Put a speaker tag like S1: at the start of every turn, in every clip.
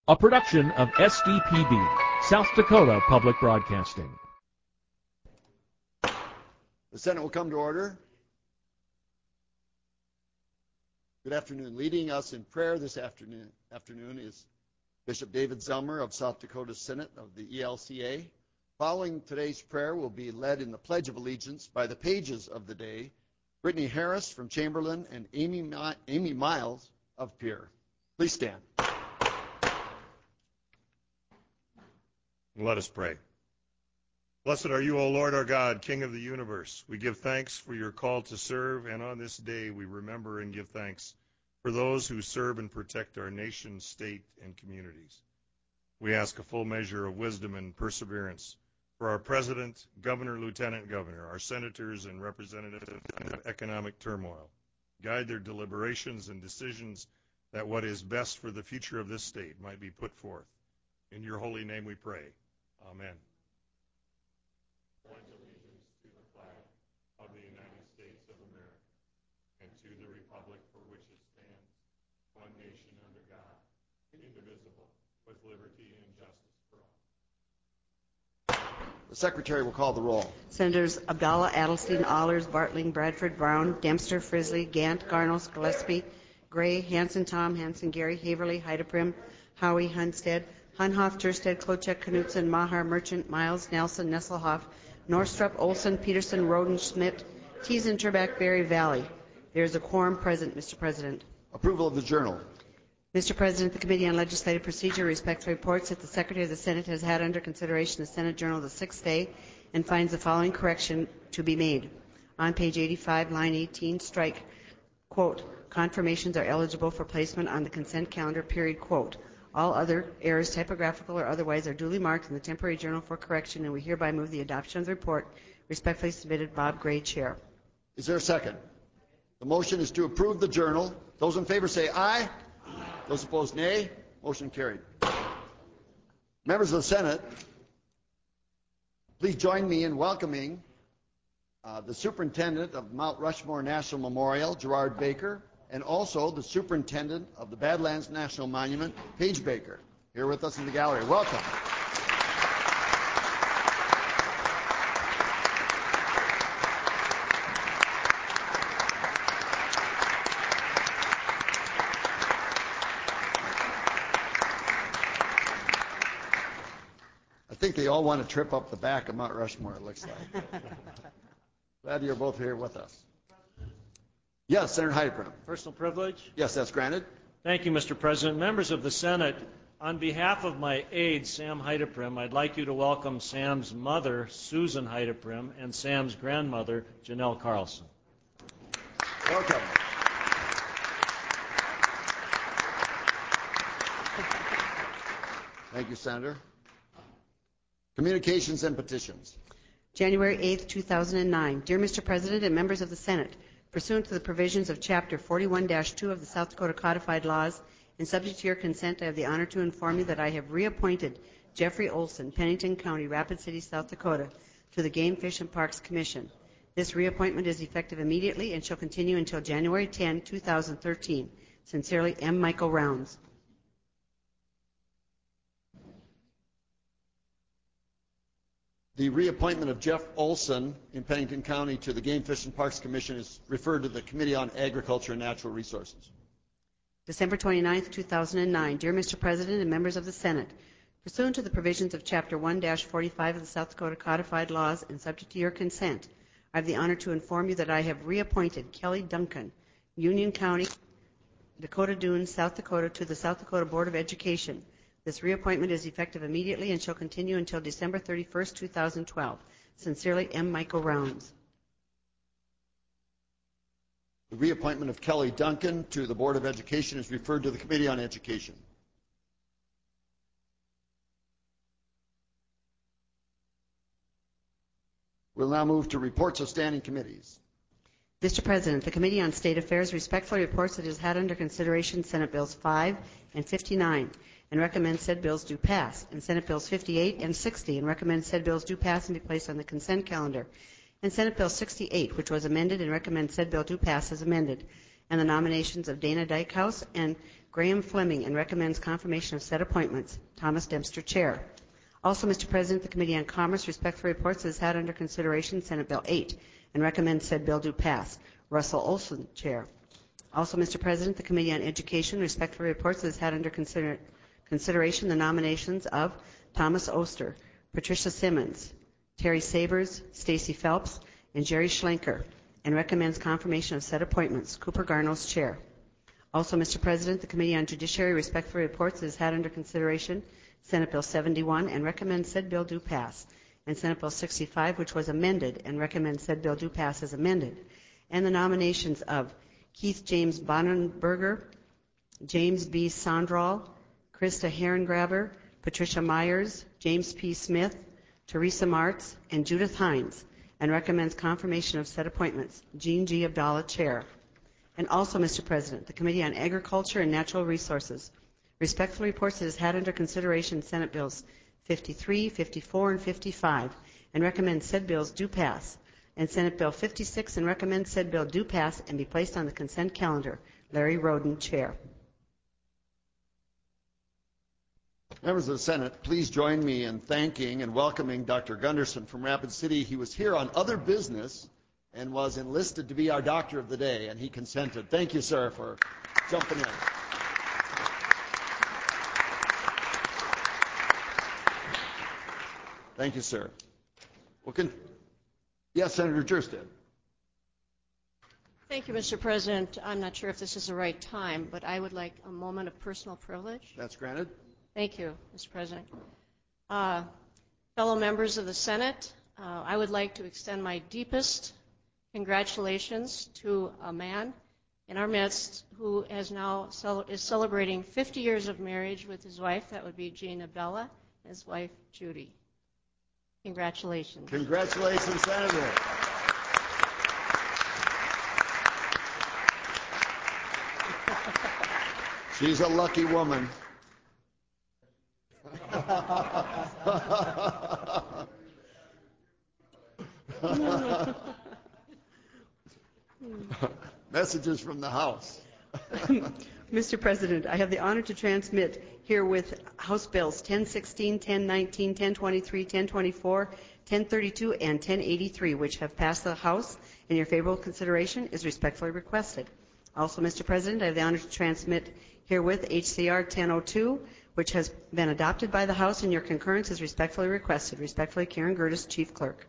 S1: A production of SDPB, South Dakota Public Broadcasting.
S2: The Senate will come to order. Good afternoon. Leading us in prayer this afternoon is Bishop David Zelmer of South Dakota Synod of the ELCA. Following today's prayer will be led in the Pledge of Allegiance by the pages of the day, Brittany Harris from Chamberlain and Amy Miles of Pierre. Please stand.
S3: Let us pray. Blessed are you, O Lord our God, King of the universe. We give thanks for your call to serve, and on this day we remember and give thanks for those who serve and protect our nation, state, and communities. We ask a full measure of wisdom and perseverance for our President, Governor, Lieutenant Governor, our senators and representatives in economic turmoil. Guide their deliberations and decisions that what is best for the future of this state might be put forth. In your holy name we pray. Amen. Pledge allegiance to the flag of the United States of America and to the republic for which it stands, one nation under God, indivisible, with liberty and justice for all.
S2: The Secretary will call the roll.
S4: Senators Abdallah, Adelstein, Allers, Bartling, Bradford, Brown, Dempster, Frisley, Gant, Garnos, Gillespie, Gray, Hanson, Tom, Hanson, Gary, Haverly, Heideprim, Howie, Hunstead, Hunhoff, Tursted, Klochek, Knutson, Maher, Merchant, Miles, Nelson, Nesselhoff, Norstrup, Olson, Peterson, Roden, Schmidt, Teason, Turback, Berry, Valley. There is a quorum present, Mr. President.
S2: Approval of the journal.
S4: Mr. President, the Committee on Legislative Procedure respectfully reports that the Secretary of the Senate has had under consideration the Senate Journal the 6th day and finds the following correction to be made. On page 85, line 18, strike, quote, confirmations are eligible for placement on the consent calendar, period, quote. All other errors, typographical or otherwise, are duly marked in the temporary journal for correction, and we hereby move the adoption of the report. Respectfully submitted, Bob Gray, Chair.
S2: Is there a second? The motion is to approve the journal. Those in favor say aye. Aye. Those opposed, nay. Motion carried. Members of the Senate, please join me in welcoming the Superintendent of Mount Rushmore National Memorial, Gerard Baker, and also the Superintendent of the Badlands National Monument, Paige Baker, here with us in the gallery. Welcome. I think they all want to trip up the back of Mount Rushmore, it looks like. Glad you're both here with us. Yes, Senator Heideprim.
S5: Personal privilege?
S2: Yes, that's granted.
S5: Thank you, Mr. President. Members of the Senate, on behalf of my aide, Sam Heideprim, I'd like you to welcome Sam's mother, Susan Heideprim, and Sam's grandmother, Janelle Carlson.
S2: Welcome. Thank you, Senator. Communications and petitions.
S4: January 8, 2009. Dear Mr. President and members of the Senate, pursuant to the provisions of Chapter 41-2 of the South Dakota Codified Laws, and subject to your consent, I have the honor to inform you that I have reappointed Jeffrey Olson, Pennington County, Rapid City, South Dakota, to the Game, Fish, and Parks Commission. This reappointment is effective immediately and shall continue until January 10, 2013. Sincerely, M. Michael Rounds.
S2: The reappointment of Jeff Olson in Pennington County to the Game, Fish, and Parks Commission is referred to the Committee on Agriculture and Natural Resources.
S4: December 29, 2009. Dear Mr. President and members of the Senate, pursuant to the provisions of Chapter 1-45 of the South Dakota Codified Laws and subject to your consent, I have the honor to inform you that I have reappointed Kelly Duncan, Union County, Dakota Dunes, South Dakota, to the South Dakota Board of Education. This reappointment is effective immediately and shall continue until December 31, 2012. Sincerely, M. Michael Rounds.
S2: The reappointment of Kelly Duncan to the Board of Education is referred to the Committee on Education. We'll now move to reports of standing committees.
S4: Mr. President, the Committee on State Affairs respectfully reports that it has had under consideration Senate Bills 5 and 59 and recommends said bills do pass, and Senate Bills 58 and 60 and recommends said bills do pass and be placed on the consent calendar, and Senate Bill 68, which was amended, and recommends said bill do pass as amended, and the nominations of Dana Dykhouse and Graham Fleming, and recommends confirmation of said appointments. Thomas Dempster, Chair. Also, Mr. President, the Committee on Commerce respectfully reports it has had under consideration Senate Bill 8 and recommends said bill do pass. Russell Olson, Chair. Also, Mr. President, the Committee on Education respectfully reports it has had under consideration the nominations of Thomas Oster, Patricia Simmons, Terry Sabers, Stacy Phelps, and Jerry Schlenker, and recommends confirmation of said appointments. Cooper Garnos, Chair. Also, Mr. President, the Committee on Judiciary respectfully reports it has had under consideration Senate Bill 71 and recommends said bill do pass, and Senate Bill 65, which was amended, and recommends said bill do pass as amended, and the nominations of Keith James Bonenberger, James B. Sondral, Krista Herrengraber, Patricia Myers, James P. Smith, Teresa Martz, and Judith Hines, and recommends confirmation of said appointments. Jean G. Abdallah, Chair. And also, Mr. President, the Committee on Agriculture and Natural Resources respectfully reports it has had under consideration Senate Bills 53, 54, and 55, and recommends said bills do pass, and Senate Bill 56, and recommends said bill do pass and be placed on the consent calendar. Larry Roden, Chair.
S2: Members of the Senate, please join me in thanking and welcoming Dr. Gunderson from Rapid City. He was here on other business and was enlisted to be our doctor of the day, and he consented. Thank you, sir, for jumping in. Thank you, sir. Yes, Senator Jerstead.
S6: Thank you, Mr. President. I'm not sure if this is the right time, but I would like a moment of personal privilege.
S2: That's granted.
S6: Thank you, Mr. President. Fellow members of the Senate, I would like to extend my deepest congratulations to a man in our midst who is celebrating 50 years of marriage with his wife. That would be Jean Abdallah, and his wife, Judy. Congratulations.
S2: Congratulations, Senator. She's a lucky woman. Messages from the House.
S4: Mr. President, I have the honor to transmit herewith House Bills 1016, 1019, 1023, 1024, 1032, and 1083, which have passed the House, and your favorable consideration is respectfully requested. Also, Mr. President, I have the honor to transmit herewith HCR 1002, which has been adopted by the House, and your concurrence is respectfully requested. Respectfully, Karen Gertis, Chief Clerk.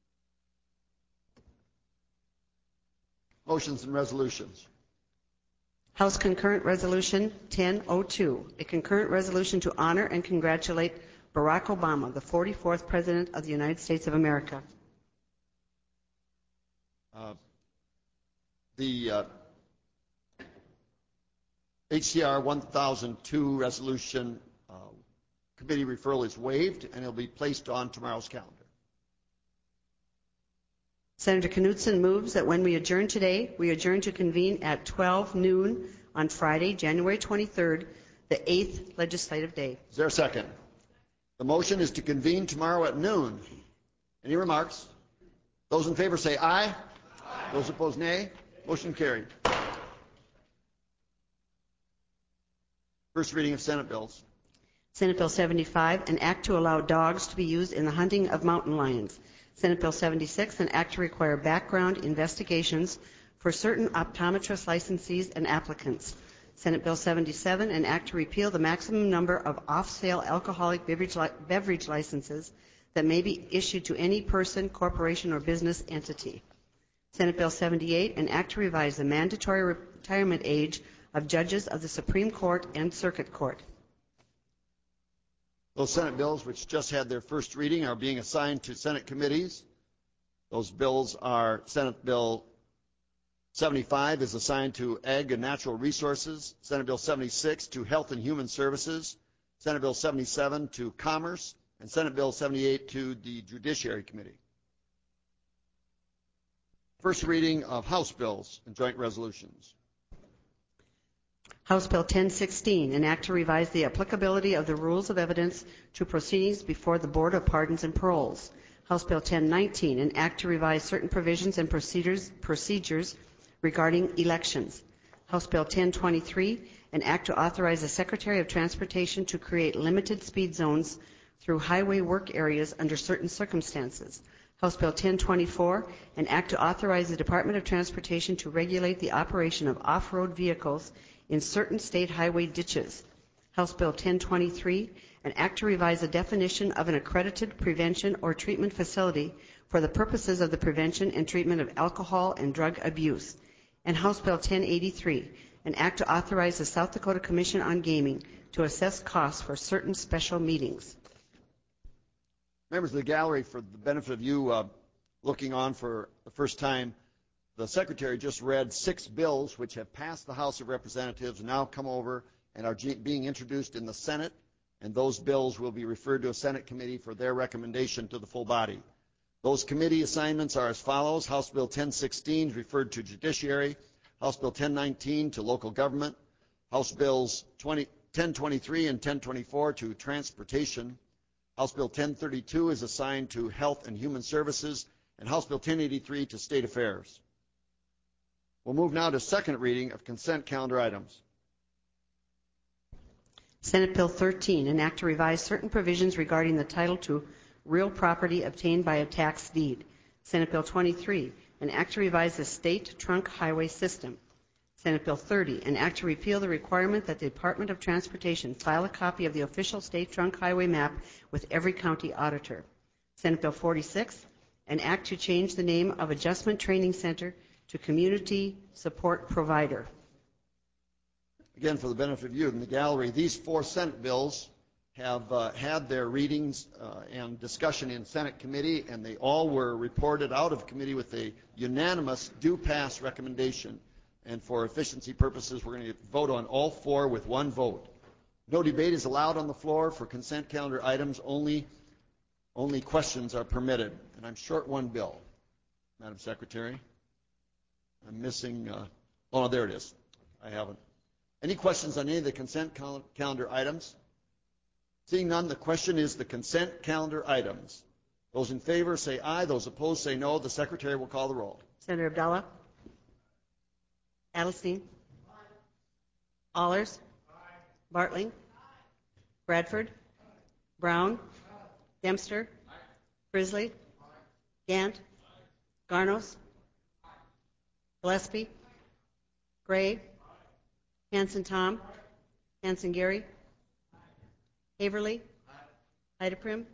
S2: Motions and resolutions.
S4: House Concurrent Resolution 1002, a concurrent resolution to honor and congratulate Barack Obama, the 44th President of the United States of America.
S2: The HCR 1002 resolution committee referral is waived, and it will be placed on tomorrow's calendar.
S4: Senator Knudsen moves that when we adjourn today, we adjourn to convene at 12 noon on Friday, January 23rd, the 8th legislative day.
S2: Is there a second? The motion is to convene tomorrow at noon. Any remarks? Those in favor say aye. Aye. Those opposed, nay. Motion carried. First reading of Senate bills.
S4: Senate Bill 75, an act to allow dogs to be used in the hunting of mountain lions. Senate Bill 76, an act to require background investigations for certain optometrist licensees and applicants. Senate Bill 77, an act to repeal the maximum number of off-sale alcoholic beverage licenses that may be issued to any person, corporation, or business entity. Senate Bill 78, an act to revise the mandatory retirement age of judges of the Supreme Court and Circuit Court.
S2: Those Senate bills which just had their first reading are being assigned to Senate committees. Those bills are Senate Bill 75 is assigned to Ag and Natural Resources, Senate Bill 76 to Health and Human Services, Senate Bill 77 to Commerce, and Senate Bill 78 to the Judiciary Committee. First reading of House bills and joint resolutions.
S4: House Bill 1016, an act to revise the applicability of the rules of evidence to proceedings before the Board of Pardons and Paroles. House Bill 1019, an act to revise certain provisions and procedures regarding elections. House Bill 1023, an act to authorize the Secretary of Transportation to create limited speed zones through highway work areas under certain circumstances. House Bill 1024, an act to authorize the Department of Transportation to regulate the operation of off-road vehicles in certain state highway ditches. House Bill 1023, an act to revise the definition of an accredited prevention or treatment facility for the purposes of the prevention and treatment of alcohol and drug abuse. And House Bill 1083, an act to authorize the South Dakota Commission on Gaming to assess costs for certain special meetings.
S2: Members of the gallery, for the benefit of you looking on for the first time, the Secretary just read 6 bills which have passed the House of Representatives and now come over and are being introduced in the Senate, and those bills will be referred to a Senate committee for their recommendation to the full body. Those committee assignments are as follows. House Bill 1016 is referred to Judiciary, House Bill 1019 to Local Government, House Bills 1023 and 1024 to Transportation, House Bill 1032 is assigned to Health and Human Services, and House Bill 1083 to State Affairs. We'll move now to second reading of consent calendar items.
S4: Senate Bill 13, an act to revise certain provisions regarding the title to real property obtained by a tax deed. Senate Bill 23, an act to revise the state trunk highway system. Senate Bill 30, an act to repeal the requirement that the Department of Transportation file a copy of the official state trunk highway map with every county auditor. Senate Bill 46, an act to change the name of Adjustment Training Center to Community Support Provider.
S2: Again, for the benefit of you in the gallery, these 4 Senate bills have had their readings and discussion in Senate committee, and they all were reported out of committee with a unanimous do-pass recommendation. And for efficiency purposes, we're going to vote on all 4 with one vote. No debate is allowed on the floor for consent calendar items. Only questions are permitted. And I'm short one bill, Madam Secretary. I'm missing. Oh, no, there it is. I haven't. Any questions on any of the consent calendar items? Seeing none, the question is the consent calendar items. Those in favor say aye. Those opposed say no. The Secretary will call the roll.
S4: Senator Abdallah? Adelstein? Allers? Bartling? Bradford? Brown? Dempster? Frisley? Gant? Garnos? Gillespie? Gray? Hanson Tom? Hanson Gary? Haverly? Heideprim?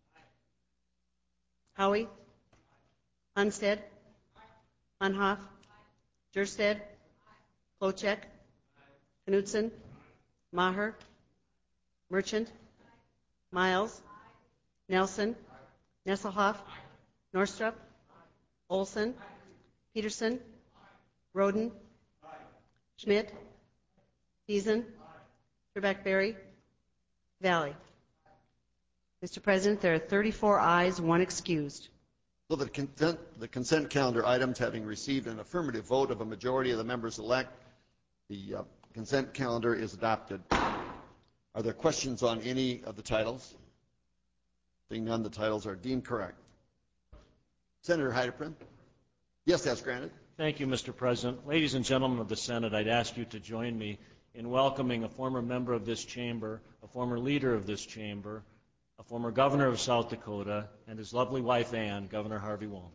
S4: Howie? Hunstead? Hunhoff? Jersted? Klochek? Knutson? Maher? Merchant? Miles? Nelson? Nesselhoff? Norstrup? Olson? Peterson? Roden? Schmidt? Thiessen? Trebek-Berry? Valley. Mr. President, there are 34 ayes, 1 excused.
S2: So the consent calendar items having received an affirmative vote of a majority of the members elect, the consent calendar is adopted. Are there questions on any of the titles? Seeing none, the titles are deemed correct. Senator Heideprim? Yes, that's granted.
S5: Thank you, Mr. President. Ladies and gentlemen of the Senate, I'd ask you to join me in welcoming a former member of this chamber, a former leader of this chamber, a former governor of South Dakota, and his lovely wife, Ann, Governor Harvey Wong.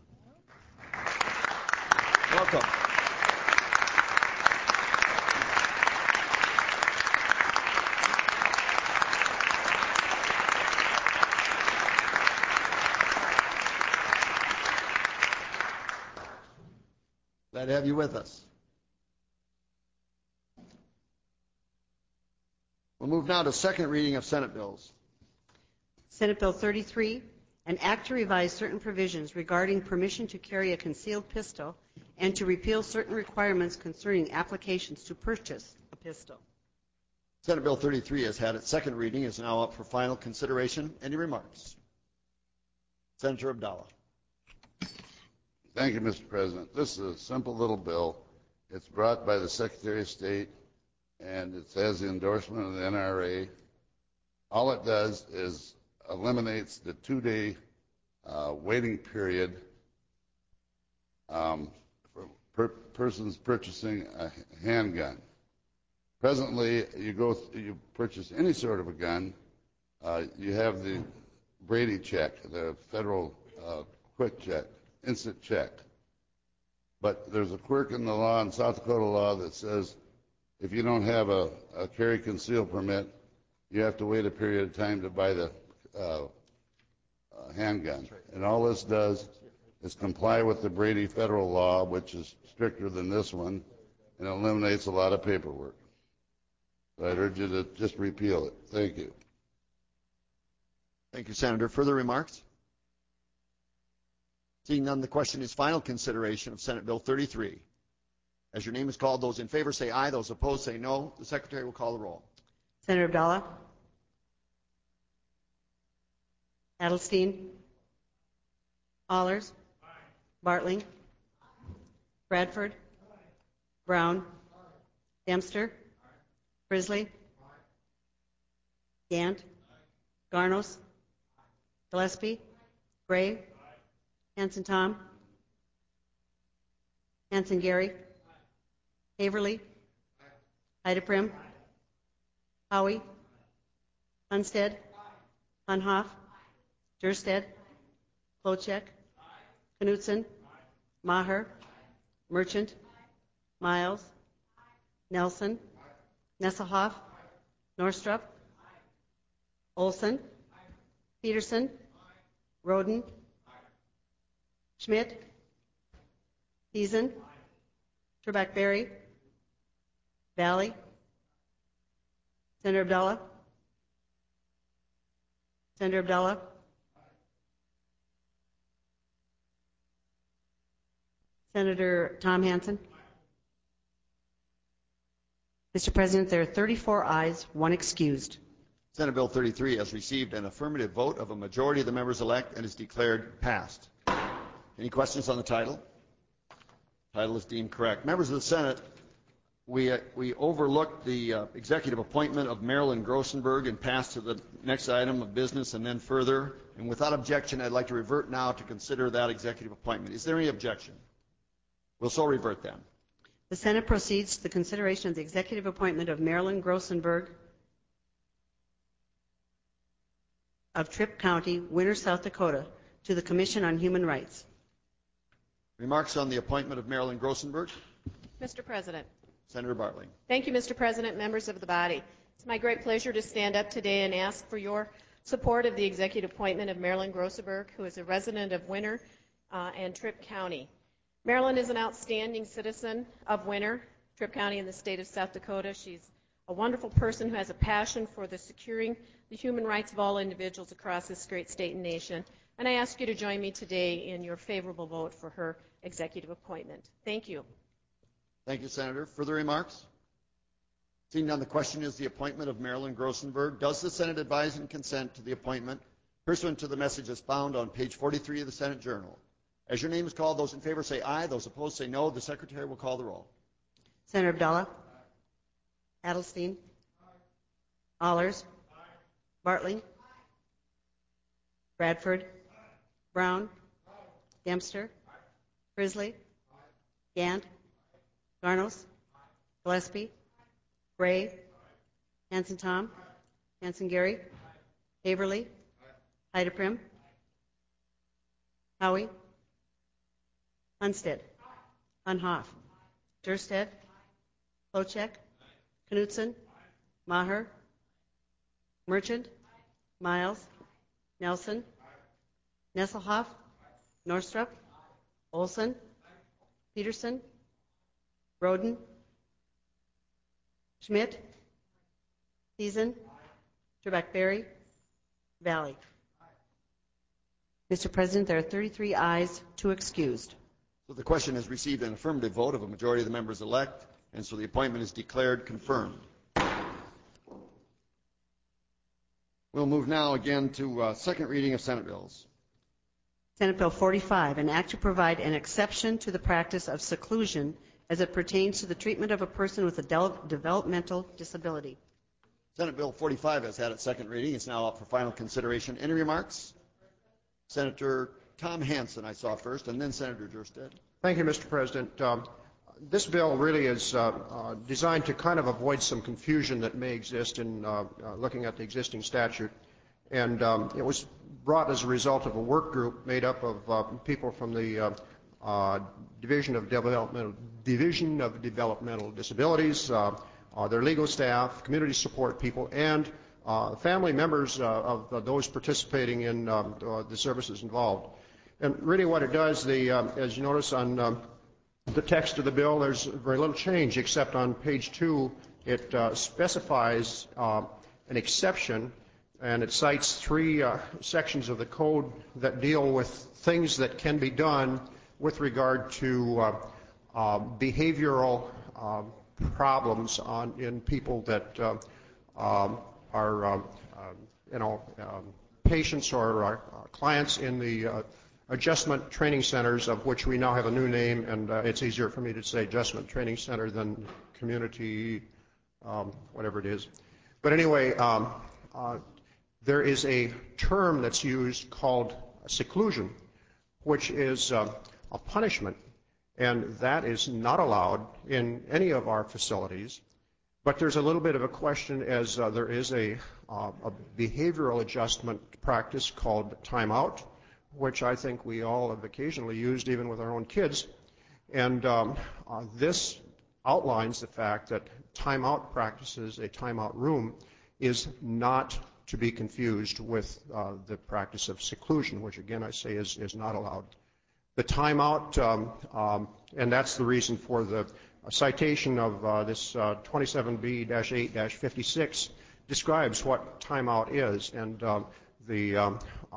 S2: Welcome. Glad to have you with us. We'll move now to second reading of Senate bills.
S4: Senate Bill 33, an act to revise certain provisions regarding permission to carry a concealed pistol and to repeal certain requirements concerning applications to purchase a pistol.
S2: Senate Bill 33 has had its second reading, is now up for final consideration. Any remarks? Senator Abdallah.
S7: Thank you, Mr. President. This is a simple little bill. It's brought by the Secretary of State, and it has the endorsement of the NRA. All it does is eliminates the 2-day waiting period for persons purchasing a handgun. Presently, you purchase any sort of a gun, you have the Brady check, the federal quick check, instant check. But there's a quirk in the law, in South Dakota law, that says if you don't have a carry conceal permit, you have to wait a period of time to buy the handgun. And all this does is comply with the Brady federal law, which is stricter than this one, and eliminates a lot of paperwork. So I'd urge you to just repeal it. Thank you.
S2: Thank you, Senator. Further remarks? Seeing none, the question is final consideration of Senate Bill 33. As your name is called, those in favor say aye. Those opposed say no. The Secretary will call the roll.
S4: Senator Abdallah? Adelstein? Allers? Bartling? Bradford? Brown? Dempster? Frisley? Gant? Garnos? Gillespie? Gray? Hanson Tom? Hanson Gary? Haverly? Heideprim? Howie? Hunstead? Hunhoff? Dursted? Klochek? Knutson? Maher? Merchant? Miles? Nelson? Nesselhoff? Norstrup? Olson? Peterson? Roden? Schmidt? Thiessen? Trebek-Berry? Valley? Senator Abdallah? Senator Abdallah? Senator Tom Hanson? Mr. President, there are 34 ayes, 1 excused.
S2: Senate Bill 33 has received an affirmative vote of a majority of the members elect and is declared passed. Any questions on the title? Title is deemed correct. Members of the Senate, we overlooked the executive appointment of Marilyn Grossenberg and passed to the next item of business and then further. And without objection, I'd like to revert now to consider that executive appointment. Is there any objection? We'll so revert then.
S4: The Senate proceeds to the consideration of the executive appointment of Marilyn Grossenberg of Tripp County, Winter, South Dakota, to the Commission on Human Rights.
S2: Remarks on the appointment of Marilyn Grossenberg?
S6: Mr. President.
S2: Senator Bartling.
S6: Thank you, Mr. President, members of the body. It's my great pleasure to stand up today and ask for your support of the executive appointment of Marilyn Grossenberg, who is a resident of Winter and Tripp County. Marilyn is an outstanding citizen of Winter, Tripp County, in the state of South Dakota. She's a wonderful person who has a passion for securing the human rights of all individuals across this great state and nation. And I ask you to join me today in your favorable vote for her executive appointment. Thank you.
S2: Thank you, Senator. Further remarks? Seeing none, the question is the appointment of Marilyn Grossenberg. Does the Senate advise and consent to the appointment pursuant to the messages found on page 43 of the Senate Journal? As your name is called, those in favor say aye. Those opposed say no. The Secretary will call the roll.
S4: Senator Abdallah? Adelstein? Allers? Bartling? Bradford? Brown? Dempster? Frisley? Gant? Garnos? Gillespie? Gray? Hanson Tom? Hanson Gary? Haverly? Heideprim? Howie? Hunstead? Hunhoff? Dursted? Klochek? Knutson? Maher? Merchant? Miles? Nelson? Nesselhoff? Norstrup? Olson? Peterson? Roden? Schmidt? Thiessen? Trebek-Berry? Valley. Mr. President, there are 33 ayes, 2 excused.
S2: So the question has received an affirmative vote of a majority of the members elect, and so the appointment is declared confirmed. We'll move now again to second reading of Senate bills.
S4: Senate Bill 45, an act to provide an exception to the practice of seclusion as it pertains to the treatment of a person with a developmental disability.
S2: Senate Bill 45 has had its second reading. It's now up for final consideration. Any remarks? Senator Tom Hanson, I saw first, and then Senator Dursted.
S8: Thank you, Mr. President. this bill really is designed to kind of avoid some confusion that may exist in looking at the existing statute. And it was brought as a result of a work group made up of people from the Division of Developmental Disabilities, their legal staff, community support people, and family members of those participating in the services involved. And really what it does, as you notice on the text of the bill, there's very little change, except on page 2 it specifies an exception, and it cites 3 sections of the code that deal with things that can be done with regard to behavioral problems in people that are patients or clients in the adjustment training centers, of which we now have a new name, and it's easier for me to say adjustment training center than community, whatever it is. But anyway, there is a term that's used called seclusion, which is a punishment, and that is not allowed in any of our facilities. But there's a little bit of a question, as there is a behavioral adjustment practice called timeout, which I think we all have occasionally used, even with our own kids. And this outlines the fact that timeout practices, a timeout room, is not to be confused with the practice of seclusion, which again I say is not allowed. The timeout, and that's the reason for the citation of this 27B-8-56, describes what timeout is, and the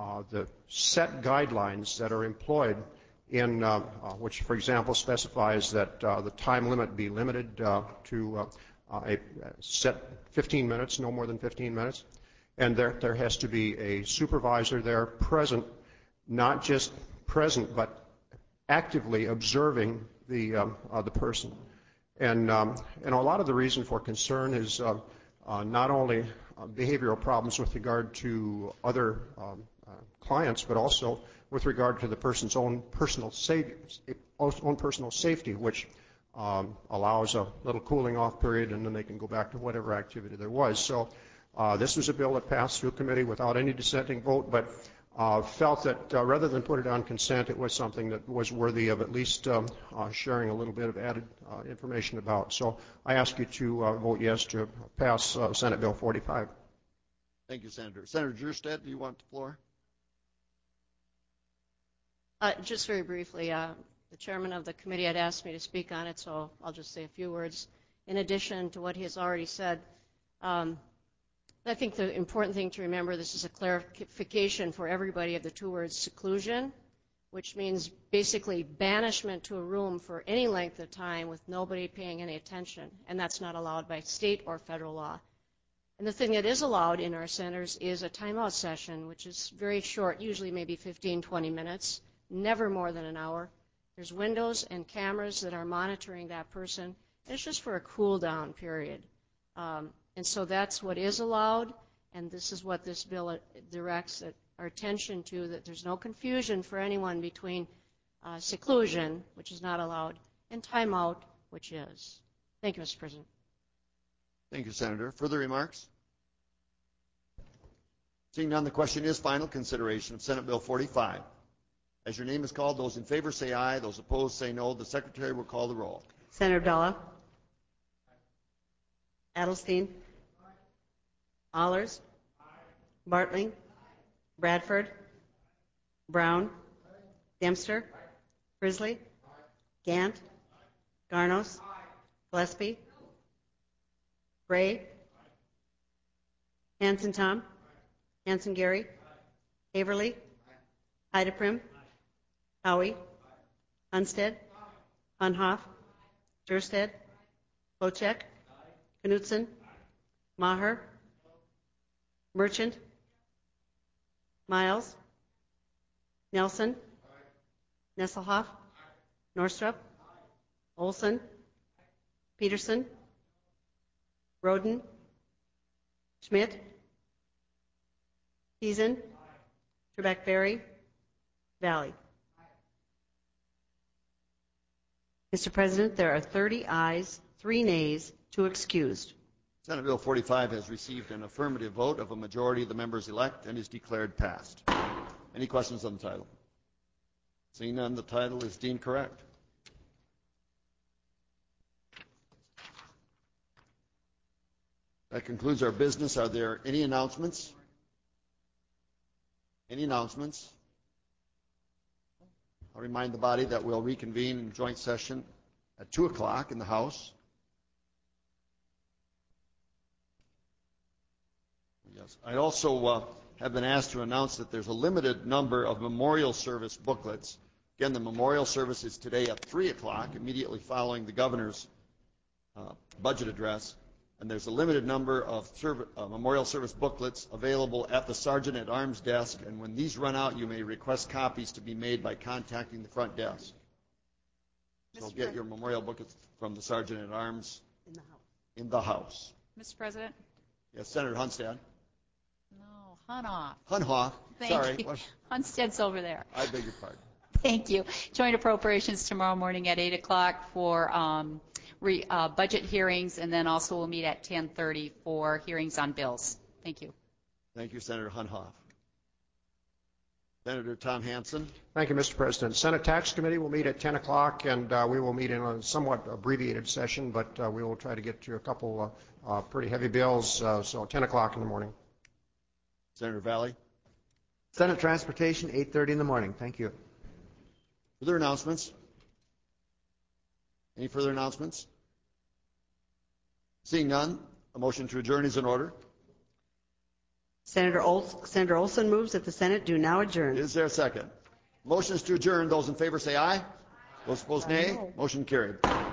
S8: set guidelines that are employed in which, for example, specifies that the time limit be limited to a set 15 minutes, no more than 15 minutes, and there has to be a supervisor there present, not just present, but actively observing the person. And a lot of the reason for concern is not only behavioral problems with regard to other clients, but also with regard to the person's own personal safety, which allows a little cooling off period, and then they can go back to whatever activity there was. So this was a bill that passed through committee without any dissenting vote, but felt that rather than put it on consent, it was something that was worthy of at least sharing a little bit of added information about. So I ask you to vote yes to pass Senate Bill 45.
S2: Thank you, Senator. Senator Jurstad, do you want the floor?
S6: Just very briefly, the chairman of the committee had asked me to speak on it, so I'll just say a few words. In addition to what he has already said, I think the important thing to remember, this is a clarification for everybody of the 2 words seclusion, which means basically banishment to a room for any length of time with nobody paying any attention, and that's not allowed by state or federal law. And the thing that is allowed in our centers is a timeout session, which is very short, usually maybe 15, 20 minutes, never more than an hour. There's windows and cameras that are monitoring that person, and it's just for a cool down period. And so that's what is allowed, and this is what this bill directs our attention to, that there's no confusion for anyone between seclusion, which is not allowed, and timeout, which is. Thank you, Mr. President.
S2: Thank you, Senator. Further remarks? Seeing none, the question is final consideration of Senate Bill 45. As your name is called, those in favor say aye. Those opposed say no. The Secretary will call the roll.
S4: Senator Abdallah? Adelstein? Allers? Bartling? Bradford? Brown? Dempster? Frisley? Gant? Garnos? Gillespie? Gray? Hanson Tom? Hanson Gary? Haverly? Heideprim? Howie? Unstead? Unhoff? Jurstad? Bocek? Knutson? Maher? Merchant? Miles? Nelson? Nesselhoff? Norstrup? Olson? Peterson? Roden? Schmidt? Thiessen? Trebek-Berry? Valley. Mr. President, there are 30 ayes, 3 nays, 2 excused.
S2: Senate Bill 45 has received an affirmative vote of a majority of the members elect and is declared passed. Any questions on the title? Seeing none, the title is deemed correct. That concludes our business. Are there any announcements? Any announcements? I'll remind the body that we'll reconvene in joint session at 2 o'clock in the House. Yes. I also have been asked to announce that there's a limited number of memorial service booklets. Again, the memorial service is today at 3 o'clock, immediately following the governor's budget address. And there's a limited number of memorial service booklets available at the Sergeant at Arms desk. And when these run out, you may request copies to be made by contacting the front desk. So get your memorial booklets from the Sergeant at Arms in the House.
S9: Mr. President?
S2: Yes, Senator Hunstad.
S9: No, Hunhoff.
S2: Hunhoff. Sorry.
S9: You. Hunsted's over there.
S2: I beg your pardon.
S9: Thank you. Joint appropriations tomorrow morning at 8 o'clock for budget hearings, and then also we'll meet at 10:30 for hearings on bills. Thank you.
S2: Thank you, Senator Hunhoff. Senator Tom Hansen.
S8: Thank you, Mr. President. Senate Tax Committee will meet at 10 o'clock, and we will meet in a somewhat abbreviated session, but we will try to get to a couple pretty heavy bills, so 10 o'clock in the morning.
S2: Senator Valley.
S10: Senate Transportation, 8:30 in the morning. Thank you.
S2: Further announcements? Any further announcements? Seeing none, a motion to adjourn is in order.
S4: Senator Olson moves that the Senate do now adjourn.
S2: Is there a second? Motion is to adjourn. Those in favor say aye. Those opposed nay. Motion carried.